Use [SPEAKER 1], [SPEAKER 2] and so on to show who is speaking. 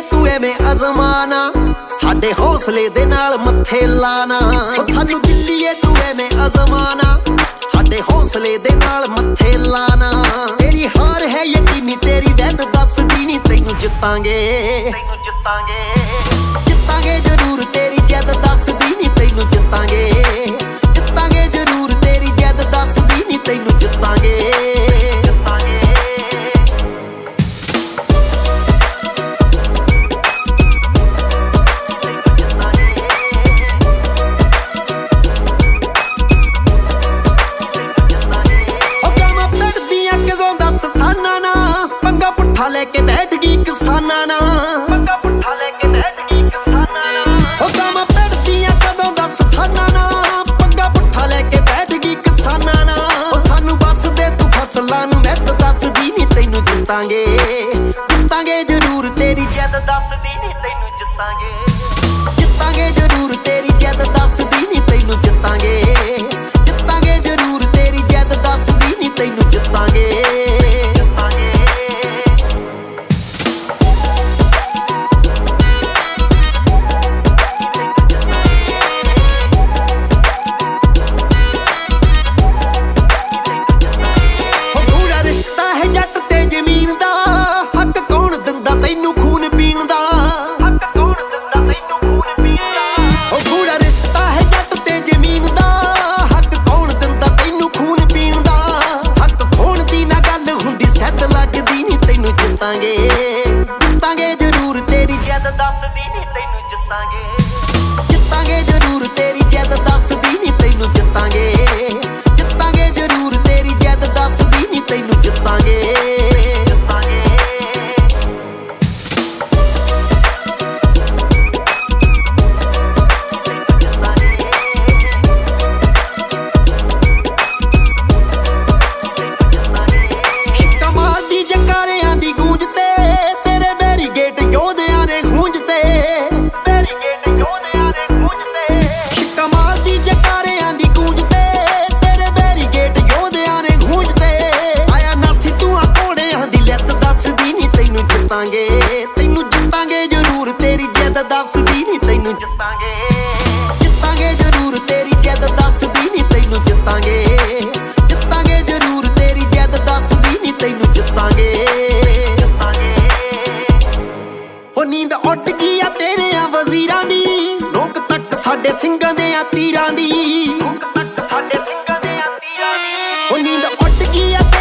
[SPEAKER 1] ਤੂੰ ਐਵੇਂ ਅਜ਼ਮਾਨਾ, ਸਾਡੇ ਹੌਸਲੇ ਦੇ ਨਾਲ ਮੱਥੇ ਲਾਣਾ। ਸਾਨੂੰ ਦਿੱਲੀਏ ਤੂੰ ਐਵੇਂ ਅਜ਼ਮਾਨਾ, ਸਾਡੇ ਹੌਸਲੇ ਦੇ ਨਾਲ ਮੱਥੇ ਲਾਣਾ। ਤੇਰੀ ਹਾਰ ਹੈ ਯਕੀਨੀ, ਤੇਰੀ ਵੈਦ ਦੱਸਦੀ ਨੀ, ਤੈਨੂੰ ਜਿੱਤਾਂਗੇ ਜਿੱਤਾਂਗੇ ਜ਼ਰੂਰ, ਤੇਰੀ ਜਿੱਦ ਦੱਸਦੀ ਨੀ, ਤੈਨੂੰ ਜਿੱਤਾਂਗੇ ਜਿੱਤਾਂਗੇ ਜ਼ਰੂਰ, ਤੇਰੀ ਜਿੱਦ ਦੱਸਦੀ ਨੀ, ਤੈਨੂੰ ਜਿੱਤਾਂਗੇ। ਪੰਗਾ ਪੁੱਠਾ ਲੈ ਕੇ ਬੈਠ ਗਈ ਕਿਸਾਨਾਂ ਨਾਲ, ਪੰਗਾ ਪੁੱਠਾ ਲੈ ਕੇ ਬੈਠ ਗਈ ਕਿਸਾਨਾਂ ਨਾਲ। ਹੋ ਗਾਵਾਂ ਪੜਦੀਆਂ ਕਦੋਂ ਦੱਸ ਸਾਨਾਂ ਨਾਲ, ਪੰਗਾ ਪੁੱਠਾ ਲੈ ਕੇ ਬੈਠ ਗਈ ਕਿਸਾਨਾਂ ਨਾਲ। ਸਾਨੂੰ ਬਸ ਦੇ ਤੂੰ ਫਸਲਾਂ ਨੂੰ ਮਿਹਨਤ ਦੱਸਦੀ ਨੀ, ਤੈਨੂੰ ਜਿੱਤਾਂਗੇ ਜਿੱਤਾਂਗੇ ਜ਼ਰੂਰ, ਤੇਰੀ ਜਿੱਦ ਦੱਸਦੀ ਨੀ, ਤੈਨੂੰ ਜਿੱਤਾਂਗੇ ਜਿੱਤਾਂਗੇ ਜ਼ਰੂਰ, ਤੇਰੀ ਜਿੱਦ ਦੱਸਦੀ ਨੀ, ਤੈਨੂੰ ਜਿੱਤਾਂਗੇ ਜਿੱਤਾਂਗੇ ਜ਼ਰੂਰ, ਤੇਰੀ ਜਿੱਦ ਦੱਸਦੀ ਨੀ, ਤੈਨੂੰ ਜਿੱਤਾਂਗੇ। ਜਿੱਤਾਂਗੇ ਜ਼ਰੂਰ, ਤੇਰੀ ਜਿੱਦ ਦੱਸਦੀ ਨੀ, ਤੈਨੂੰ ਜਿੱਤਾਂਗੇ ਜਿੱਤਾਂਗੇ ਜ਼ਰੂਰ, ਤੇਰੀ ਜਿੱਦ ਦੱਸਦੀ ਨੀ, ਤੈਨੂੰ ਜਿੱਤਾਂਗੇ ਜਿੱਤਾਂਗੇ ਜ਼ਰੂਰ, ਤੇਰੀ ਜਿੱਦ ਦੱਸਦੀ ਨੀ, ਤੈਨੂੰ ਜਿੱਤਾਂਗੇ। ਤੈਨੂੰ ਜਿੱਤਾਂਗੇ ਜ਼ਰੂਰ, ਤੇਰੀ ਜਿੱਦ ਦੱਸਦੀ ਨੀ, ਤੈਨੂੰ ਜਿੱਤਾਂਗੇ ਜਿੱਤਾਂਗੇ ਜ਼ਰੂਰ, ਤੇਰੀ ਜਿੱਦ ਦੱਸਦੀ ਨੀ, ਤੈਨੂੰ ਜਿੱਤਾਂਗੇ ਜਿੱਤਾਂਗੇ ਜ਼ਰੂਰ, ਤੇਰੀ ਜਿੱਦ ਦੱਸਦੀ ਨੀ, ਤੈਨੂੰ ਜਿੱਤਾਂਗੇ। ਹੋ ਨੀਂਦ ਉੱਡ ਗਈ ਆ ਤੇਰਿਆਂ ਵਜ਼ੀਰਾਂ ਦੀ, ਨੋਕ ਤੱਕ ਸਾਡੇ ਸਿੰਘਾਂ ਦੇ ਆ ਤੀਰਾਂ ਦੀ, ਨੋਕ ਤੱਕ ਸਾਡੇ ਸਿੰਘਾਂ ਦੇ ਆ ਤੀਰਾਂ ਦੀ। ਹੋ ਨੀਂਦ ਉੱਡ ਗਈ ਆ